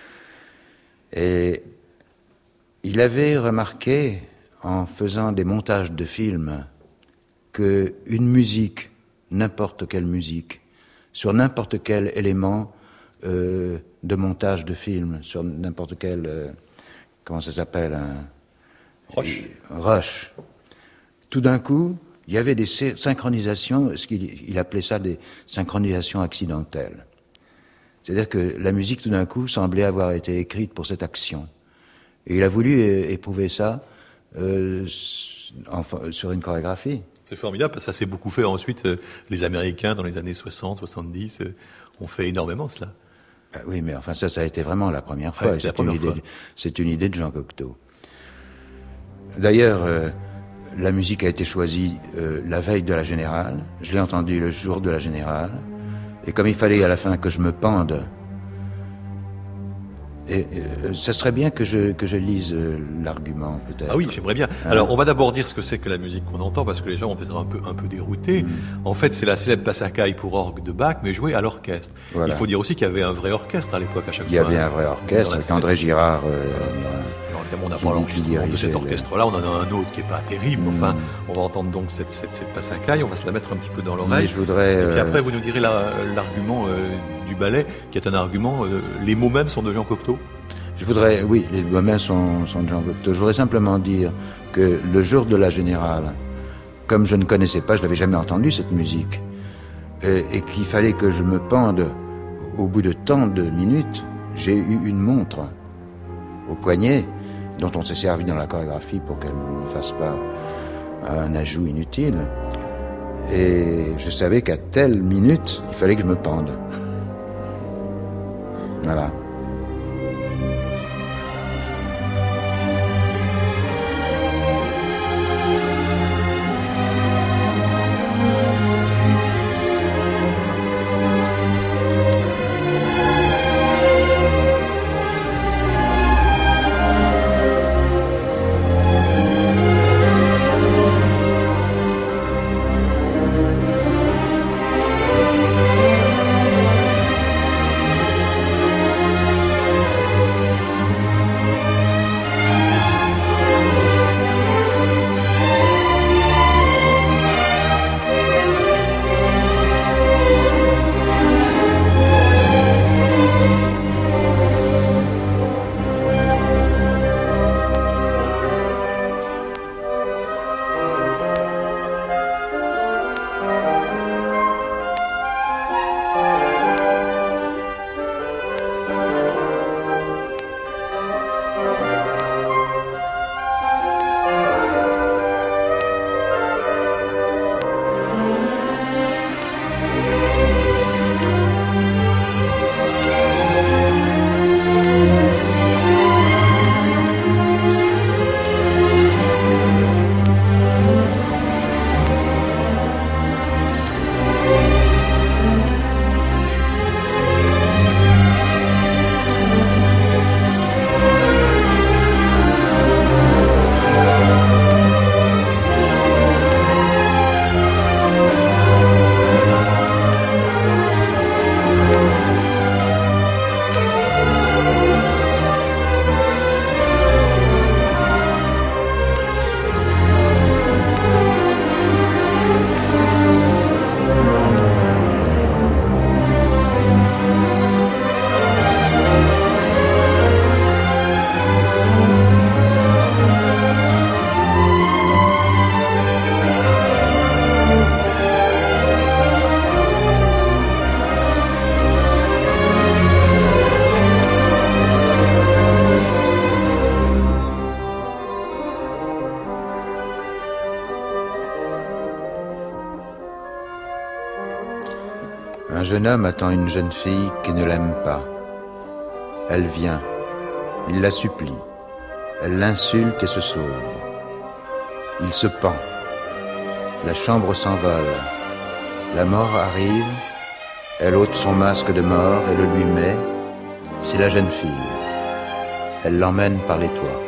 Et il avait remarqué, en faisant des montages de films, qu'une musique, n'importe quelle musique, sur n'importe quel élément euh, de montage de film, sur n'importe quel, euh, comment ça s'appelle, un Rush. Rush. Tout d'un coup, il y avait des synchronisations, ce qu'il il appelait ça des synchronisations accidentelles. C'est-à-dire que la musique, tout d'un coup, semblait avoir été écrite pour cette action. Et il a voulu éprouver ça euh, enfin, sur une chorégraphie. C'est formidable, parce que ça s'est beaucoup fait ensuite. Euh, les Américains, dans les années soixante, soixante-dix, euh, ont fait énormément cela. Ah oui, mais enfin ça, ça a été vraiment la première fois. Ouais, c'est, c'est, la première une fois. Idée de, c'est une idée de Jean Cocteau. D'ailleurs, euh, la musique a été choisie euh, la veille de la Générale. Je l'ai entendue le jour de la Générale. Et comme il fallait à la fin que je me pende, et, euh, ça serait bien que je, que je lise euh, l'argument, peut-être. Ah oui, j'aimerais bien. Hein? Alors, on va d'abord dire ce que c'est que la musique qu'on entend, parce que les gens vont peut-être un peu, un peu déroutés. Mm. En fait, c'est la célèbre Passacaglie pour orgue de Bach, mais jouée à l'orchestre. Voilà. Il faut dire aussi qu'il y avait un vrai orchestre à l'époque, à chaque il fois. Il y avait un vrai orchestre, avec André Girard. Euh, Alors, évidemment, on n'a pas l'enregistrement de cet orchestre-là, on en a un autre qui n'est pas terrible. Mm. Enfin, on va entendre donc cette, cette, cette Passacaglie, on va se la mettre un petit peu dans l'oreille. Mais je voudrais, Et puis euh... après, vous nous direz la, l'argument euh, du ballet, qui est un argument, euh, les mots mêmes sont de Jean Cocteau. Je voudrais, oui, les mots mêmes sont, sont de Jean Cocteau. Je voudrais simplement dire que le jour de la Générale, comme je ne connaissais pas, je n'avais jamais entendu cette musique, et, et qu'il fallait que je me pende au bout de tant de minutes, j'ai eu une montre au poignet dont on s'est servi dans la chorégraphie pour qu'elle ne fasse pas un ajout inutile. Et je savais qu'à telle minute, il fallait que je me pende. Voilà. Un jeune homme attend une jeune fille qui ne l'aime pas. Elle vient, il la supplie, elle l'insulte et se sauve. Il se pend, la chambre s'envole, la mort arrive, elle ôte son masque de mort et le lui met, c'est la jeune fille. Elle l'emmène par les toits.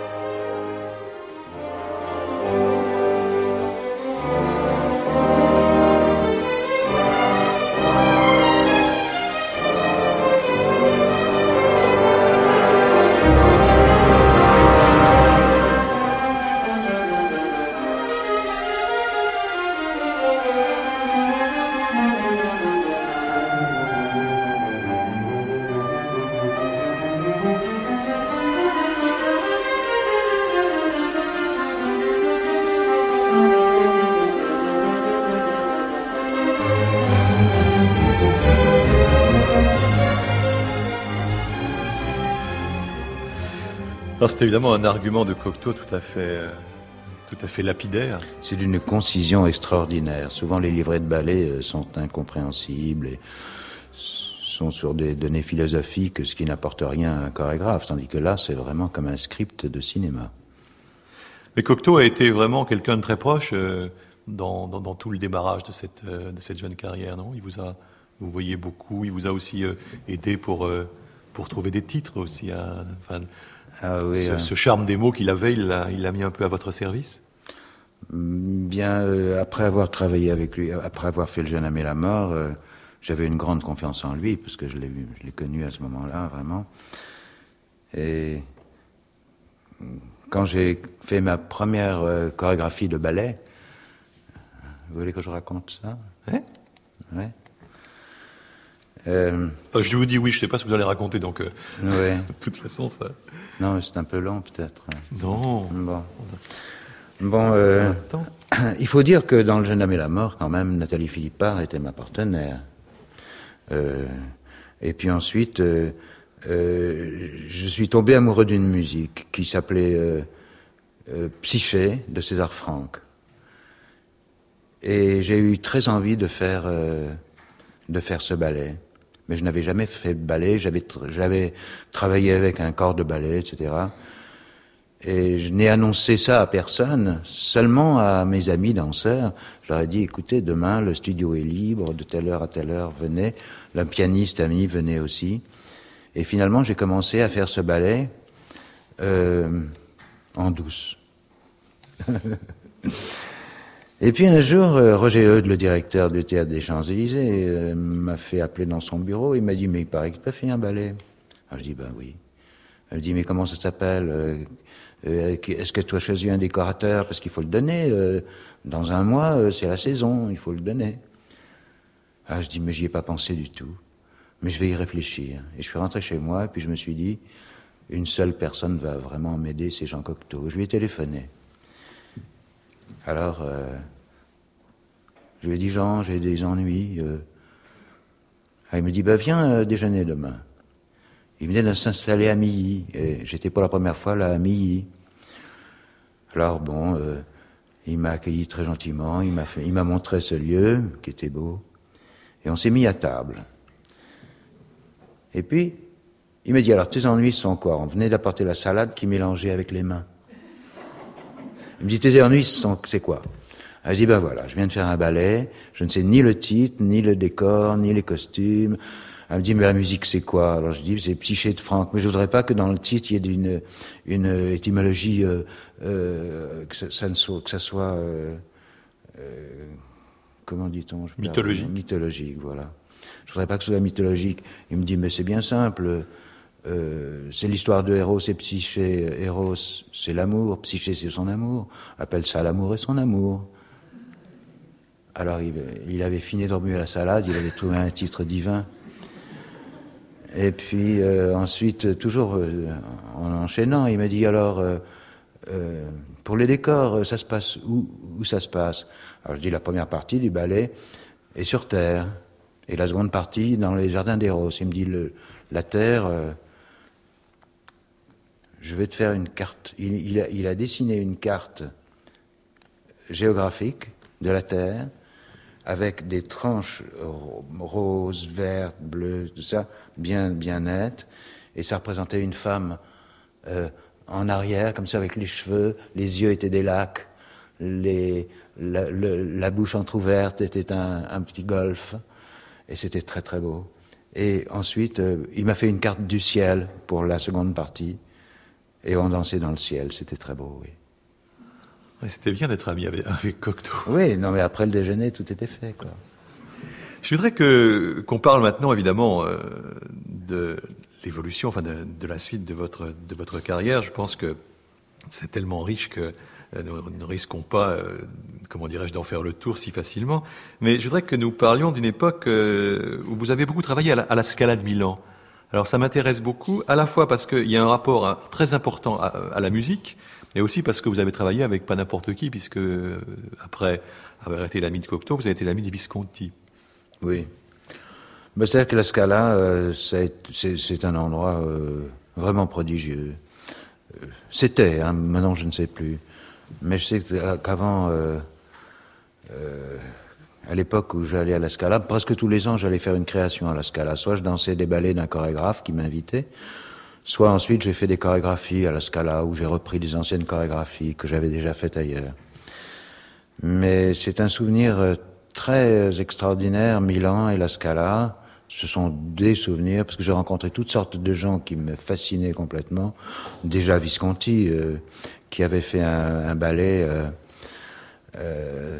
C'est évidemment un argument de Cocteau tout à fait, euh, tout à fait lapidaire. C'est d'une concision extraordinaire. Souvent, les livrets de ballet sont incompréhensibles et sont sur des données philosophiques, ce qui n'apporte rien à un chorégraphe, tandis que là, c'est vraiment comme un script de cinéma. Mais Cocteau a été vraiment quelqu'un de très proche euh, dans, dans, dans tout le démarrage de cette, euh, de cette jeune carrière, non ? Il vous a, vous voyez beaucoup, il vous a aussi euh, aidé pour, euh, pour trouver des titres aussi. Hein, enfin, Ah oui, ce, hein. ce charme des mots qu'il avait, il l'a, il l'a mis un peu à votre service ? Bien, euh, après avoir travaillé avec lui, après avoir fait Le jeune homme et la mort, euh, j'avais une grande confiance en lui, parce que je l'ai, je l'ai connu à ce moment-là, vraiment. Et quand j'ai fait ma première euh, chorégraphie de ballet, vous voulez que je raconte ça ? Hein ? Ouais. Euh, enfin, je vous dis oui, je ne sais pas ce que vous allez raconter, donc euh, ouais. de toute façon, ça... Non, mais c'est un peu long, peut-être. Non. Bon. Bon, euh, il faut dire que dans Le jeune homme et la mort, quand même, Nathalie Philippard était ma partenaire. Euh, et puis ensuite, euh, euh, je suis tombé amoureux d'une musique qui s'appelait euh, euh, Psyché de César Franck. Et j'ai eu très envie de faire, euh, de faire ce ballet. Mais je n'avais jamais fait de ballet, j'avais, j'avais travaillé avec un corps de ballet, et cetera. Et je n'ai annoncé ça à personne, seulement à mes amis danseurs. Je leur ai dit, écoutez, demain, le studio est libre, de telle heure à telle heure, venez. Le pianiste ami venait aussi. Et finalement, j'ai commencé à faire ce ballet euh, en douce. Et puis un jour, euh, Roger Eudes, le directeur du Théâtre des Champs-Élysées, euh, m'a fait appeler dans son bureau. Il m'a dit, mais il paraît que tu as fait un ballet. Alors je dis, ben oui. Elle me dit, mais comment ça s'appelle euh, euh, Est-ce que tu as choisi un décorateur? Parce qu'il faut le donner. Euh, dans un mois, euh, c'est la saison, il faut le donner. Alors je dis, mais j'y ai pas pensé du tout. Mais je vais y réfléchir. Et je suis rentré chez moi, et puis je me suis dit, une seule personne va vraiment m'aider, c'est Jean Cocteau. Je lui ai téléphoné. Alors, euh, je lui ai dit, Jean, j'ai des ennuis. Euh. Ah, il me dit, bah, viens euh, déjeuner demain. Il venait de s'installer à Milly, et j'étais pour la première fois là à Milly. Alors bon, euh, il m'a accueilli très gentiment, il m'a fait, il m'a montré ce lieu qui était beau, et on s'est mis à table. Et puis, il m'a dit, alors tes ennuis sont quoi? On venait d'apporter la salade qui mélangeait avec les mains. Il me dit, tes ennuis, sont, c'est quoi? Alors, je dis, ben voilà, je viens de faire un ballet, je ne sais ni le titre, ni le décor, ni les costumes. Elle me dit, mais la musique, c'est quoi? Alors je dis, c'est Psyché de Franck. Mais je voudrais pas que dans le titre, il y ait une, une étymologie, euh, euh, que, ça, ça ne soit, que ça soit, euh, euh, comment dit-on? Je mythologique. Mythologique, voilà. Je voudrais pas que ce soit mythologique. Il me dit, mais c'est bien simple. Euh, c'est l'histoire de Eros et Psyché. Eros, c'est l'amour. Psyché, c'est son amour. Appelle ça l'amour et son amour. Alors, il, il avait fini de remuer la salade, il avait trouvé un titre divin. Et puis, euh, ensuite, toujours euh, en enchaînant, il m'a dit, alors, euh, euh, pour les décors, ça se passe où, où ça se passe? Alors, je dis, la première partie du ballet est sur Terre. Et la seconde partie, dans les jardins d'Eros. Il me dit, le, la Terre, euh, je vais te faire une carte. Il, il, a, il a dessiné une carte géographique de la Terre, avec des tranches roses, vertes, bleues, tout ça, bien, bien nettes. Et ça représentait une femme euh, en arrière, comme ça, avec les cheveux. Les yeux étaient des lacs. Les, la, le, la bouche entrouverte était un, un petit golfe. Et c'était très, très beau. Et ensuite, euh, il m'a fait une carte du ciel pour la seconde partie. Et on dansait dans le ciel. C'était très beau, oui. Ouais, c'était bien d'être ami avec, avec Cocteau. Oui, non, mais après le déjeuner, tout était fait, quoi. Je voudrais que, qu'on parle maintenant, évidemment, euh, de l'évolution, enfin, de, de la suite de votre, de votre carrière. Je pense que c'est tellement riche que euh, nous ne risquons pas, euh, comment dirais-je, d'en faire le tour si facilement. Mais je voudrais que nous parlions d'une époque euh, où vous avez beaucoup travaillé à la, à la Scala de Milan. Alors, ça m'intéresse beaucoup, à la fois parce qu'il y a un rapport hein, très important à, à la musique, et aussi parce que vous avez travaillé avec pas n'importe qui, puisque euh, après avoir été l'ami de Cocteau, vous avez été l'ami de Visconti. Oui. Ben, c'est-à-dire que la Scala, euh, c'est, c'est, c'est un endroit euh, vraiment prodigieux. Euh, c'était, hein, maintenant je ne sais plus. Mais je sais qu'avant, euh, euh, à l'époque où j'allais à la Scala, presque tous les ans j'allais faire une création à la Scala. Soit je dansais des ballets d'un chorégraphe qui m'invitait, soit ensuite j'ai fait des chorégraphies à la Scala où j'ai repris des anciennes chorégraphies que j'avais déjà faites ailleurs. Mais c'est un souvenir très extraordinaire, Milan et la Scala. Ce sont des souvenirs parce que j'ai rencontré toutes sortes de gens qui me fascinaient complètement. Déjà Visconti, euh, qui avait fait un, un ballet euh, euh,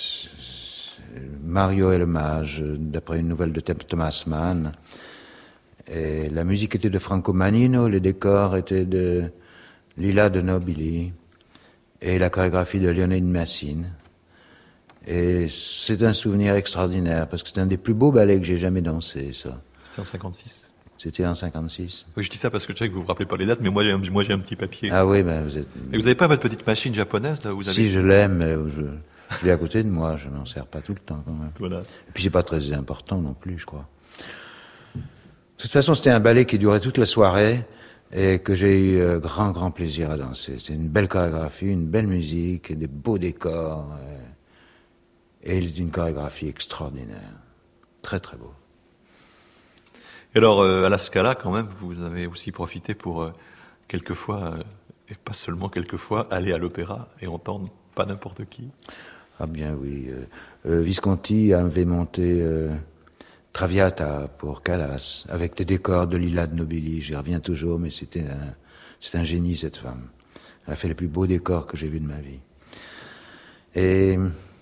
Mario et le Mage, d'après une nouvelle de Thomas Mann. Et la musique était de Franco Manino, les décors étaient de Lila de Nobili et la chorégraphie de Léonide Massine. Et c'est un souvenir extraordinaire parce que c'est un des plus beaux ballets que j'ai jamais dansé, ça. C'était en cinquante-six. C'était en cinquante-six. Oui, je dis ça parce que je sais que vous vous rappelez pas les dates, mais moi j'ai un, moi, j'ai un petit papier. Ah oui, ben vous êtes... Et vous n'avez pas votre petite machine japonaise là, vous avez... Si, je l'aime, mais je, je l'ai à côté de moi, je m'en sers pas tout le temps quand même. Voilà. Et puis c'est pas très important non plus, je crois. toute façon, c'était un ballet qui durait toute la soirée et que j'ai eu euh, grand, grand plaisir à danser. C'était une belle chorégraphie, une belle musique, des beaux décors et, et une chorégraphie extraordinaire. Très, très beau. Et alors, euh, à la Scala, quand même, vous avez aussi profité pour, euh, quelquefois, euh, et pas seulement quelquefois, aller à l'opéra et entendre pas n'importe qui. Ah bien oui. Euh, euh, Visconti avait monté euh, Traviata pour Callas, avec des décors de Lilla de Nobili. J'y reviens toujours, mais c'était un, c'est un génie, cette femme. Elle a fait les plus beaux décors que j'ai vus de ma vie. Et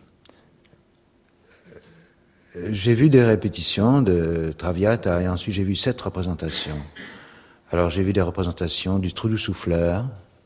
j'ai vu des répétitions de Traviata et ensuite j'ai vu sept représentations. Alors j'ai vu des représentations du Trou du Souffleur,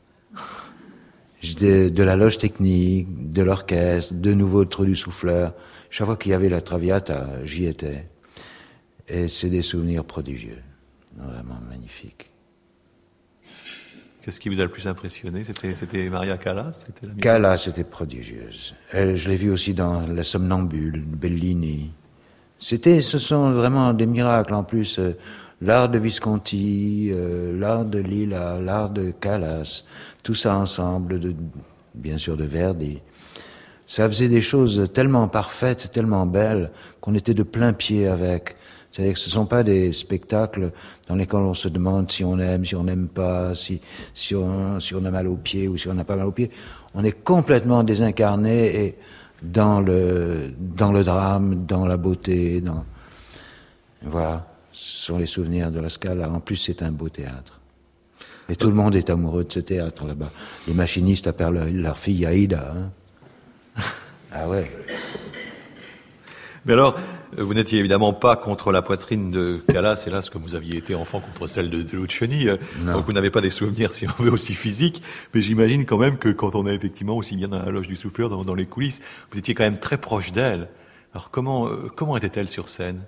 de, de la loge technique, de l'orchestre, de nouveau le Trou du Souffleur. Chaque fois qu'il y avait la Traviata, j'y étais. Et c'est des souvenirs prodigieux, vraiment magnifiques. Qu'est-ce qui vous a le plus impressionné? C'était, c'était Maria Callas? C'était la Callas était prodigieuse. Elle, je l'ai vue aussi dans La Somnambule, Bellini. C'était, ce sont vraiment des miracles. En plus, euh, l'art de Visconti, euh, l'art de Lilla, l'art de Callas, tout ça ensemble, de, bien sûr de Verdi. Ça faisait des choses tellement parfaites, tellement belles, qu'on était de plein pied avec. C'est-à-dire que ce ne sont pas des spectacles dans lesquels on se demande si on aime, si on n'aime pas, si, si, on, si on a mal aux pieds ou si on n'a pas mal aux pieds. On est complètement désincarné et dans le, dans le drame, dans la beauté. Dans... Voilà, ce sont les souvenirs de la Scala. En plus, c'est un beau théâtre. Et tout le monde est amoureux de ce théâtre là-bas. Les machinistes appellent leur, leur fille Aïda. Hein. Ah ouais. Mais alors, vous n'étiez évidemment pas contre la poitrine de Callas, hélas, comme vous aviez été enfant contre celle de, de Luciani. Non. Donc vous n'avez pas des souvenirs, si on veut, aussi physiques. Mais j'imagine quand même que quand on est effectivement aussi bien dans la loge du Souffleur, dans, dans les coulisses, vous étiez quand même très proche d'elle. Alors comment, euh, comment était-elle sur scène?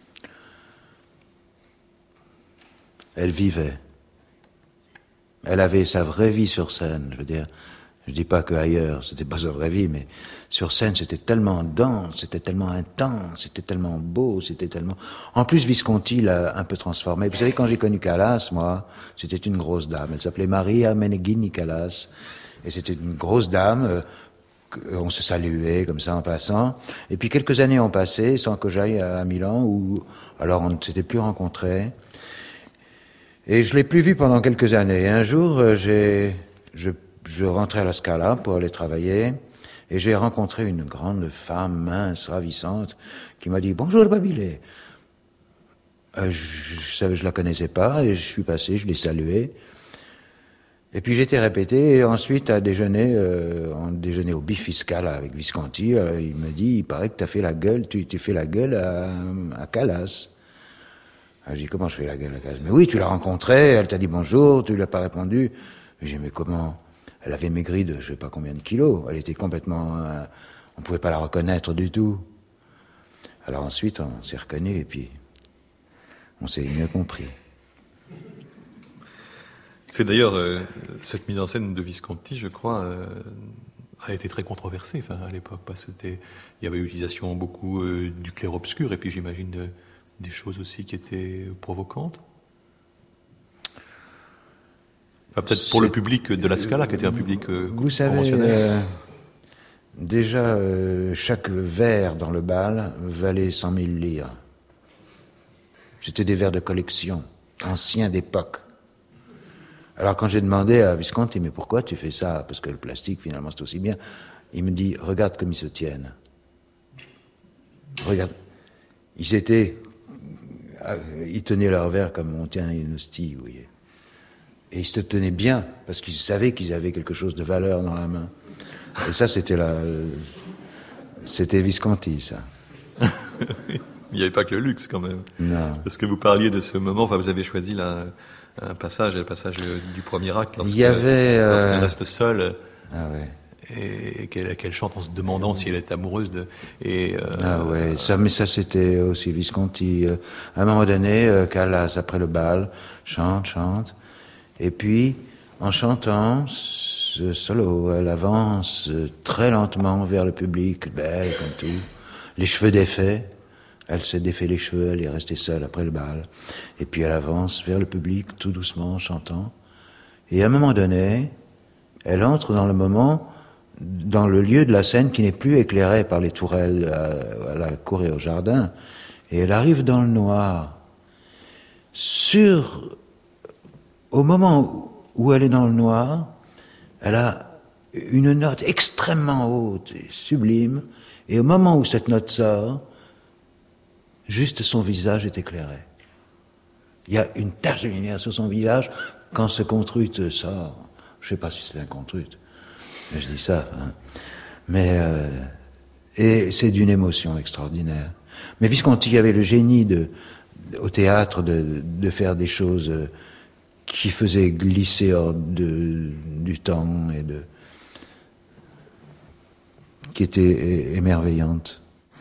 Elle vivait. Elle avait sa vraie vie sur scène, je veux dire. Je dis pas qu'ailleurs, c'était pas sa vraie vie, mais sur scène, c'était tellement dense, c'était tellement intense, c'était tellement beau, c'était tellement... En plus, Visconti l'a un peu transformé. Vous savez, quand j'ai connu Callas, moi, c'était une grosse dame. Elle s'appelait Maria Meneghini Callas. Et c'était une grosse dame, euh, on se saluait comme ça en passant. Et puis quelques années ont passé, sans que j'aille à Milan, où alors on ne s'était plus rencontrés. Et je l'ai plus vue pendant quelques années. Et un jour, euh, j'ai... Je, Je rentrais à la Scala pour aller travailler et j'ai rencontré une grande femme mince, ravissante, qui m'a dit « Bonjour Babilé ». Euh, je ne je la connaissais pas et je suis passé, je l'ai saluée. Et puis j'étais répété et ensuite à déjeuner, euh, on déjeunait au Biffi Scala avec Visconti. Euh, il me dit « Il paraît que tu as fait la gueule, tu, tu fais la gueule à, à Callas ». Je dis « Comment je fais la gueule à Callas ?»« Mais oui, tu l'as rencontrée, elle t'a dit bonjour, tu lui as pas répondu. » J'ai dit « Mais comment ?» Elle avait maigri de je sais pas combien de kilos. Elle était complètement... Euh, on ne pouvait pas la reconnaître du tout. Alors ensuite, on s'est reconnus et puis on s'est mieux compris. C'est d'ailleurs, euh, cette mise en scène de Visconti, je crois, euh, a été très controversée enfin, à l'époque, parce qu'il y avait l'utilisation beaucoup euh, du clair-obscur, et puis j'imagine de, des choses aussi qui étaient provocantes. Enfin, peut-être pour le public de la Scala, qui était un public euh, vous savez, euh, déjà, euh, chaque vers dans le bal valait cent mille lire. C'était des vers de collection, anciens d'époque. Alors quand j'ai demandé à Visconti, mais pourquoi tu fais ça? Parce que le plastique, finalement, c'est aussi bien. Il me dit, regarde comme ils se tiennent. Regarde. Ils étaient... Ils tenaient leur verre comme on tient une hostie, vous voyez. Et ils se tenaient bien, parce qu'ils savaient qu'ils avaient quelque chose de valeur dans la main. Et ça, c'était la... C'était Visconti, ça. Il n'y avait pas que le luxe, quand même. Non. Parce que vous parliez de ce moment, enfin, vous avez choisi là, un passage, le passage du premier acte, lorsqu'elle Il y avait, euh... reste seule. Ah ouais. Et qu'elle, qu'elle chante en se demandant si elle est amoureuse de... Et, euh, ah ouais, ça, mais ça c'était aussi Visconti. À un moment donné, Callas, après le bal, chante, chante. Et puis, en chantant ce solo, elle avance très lentement vers le public, belle comme tout, les cheveux défaits, Elle s'est défait les cheveux, elle est restée seule après le bal. Et puis elle avance vers le public, tout doucement, chantant. Et à un moment donné, elle entre dans le moment, dans le lieu de la scène qui n'est plus éclairé par les tourelles à, à la cour et au jardin. Et elle arrive dans le noir. Sur, au moment où elle est dans le noir, elle a une note extrêmement haute et sublime. Et au moment où cette note sort, juste son visage est éclairé. Il y a une tache de lumière sur son visage quand ce contrute sort. Je ne sais pas si c'est un contrute, mais je dis ça. Hein. Mais euh, et c'est d'une émotion extraordinaire. Mais Visconti avait le génie de, au théâtre de, de faire des choses qui faisaient glisser hors de, du temps et de qui étaient émerveillantes.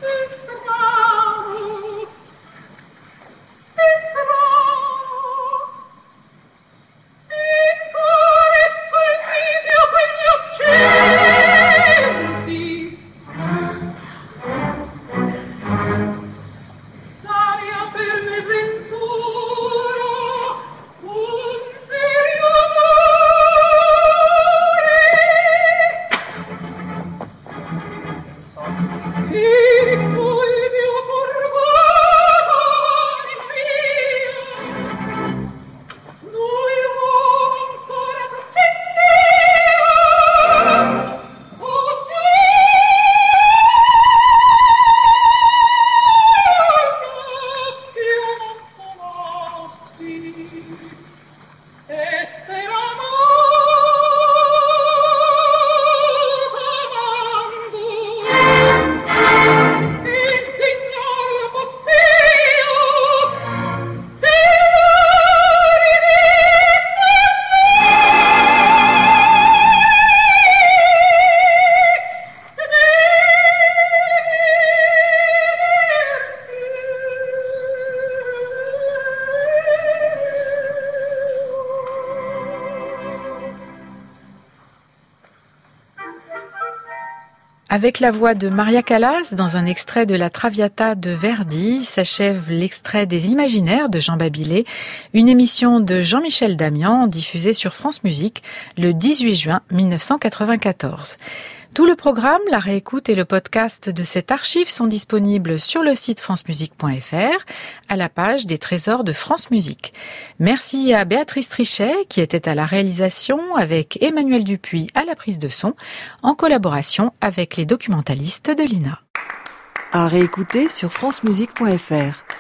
Avec la voix de Maria Callas, dans un extrait de la Traviata de Verdi, s'achève l'extrait des Imaginaires de Jean Babilé, une émission de Jean-Michel Damian diffusée sur France Musique le dix-huit juin mille neuf cent quatre-vingt-quatorze. Tout le programme, la réécoute et le podcast de cette archive sont disponibles sur le site francemusique point f r, à la page des trésors de France Musique. Merci à Béatrice Trichet, qui était à la réalisation, avec Emmanuel Dupuis à la prise de son, en collaboration avec les documentalistes de l'I N A. À réécouter sur francemusique point f r.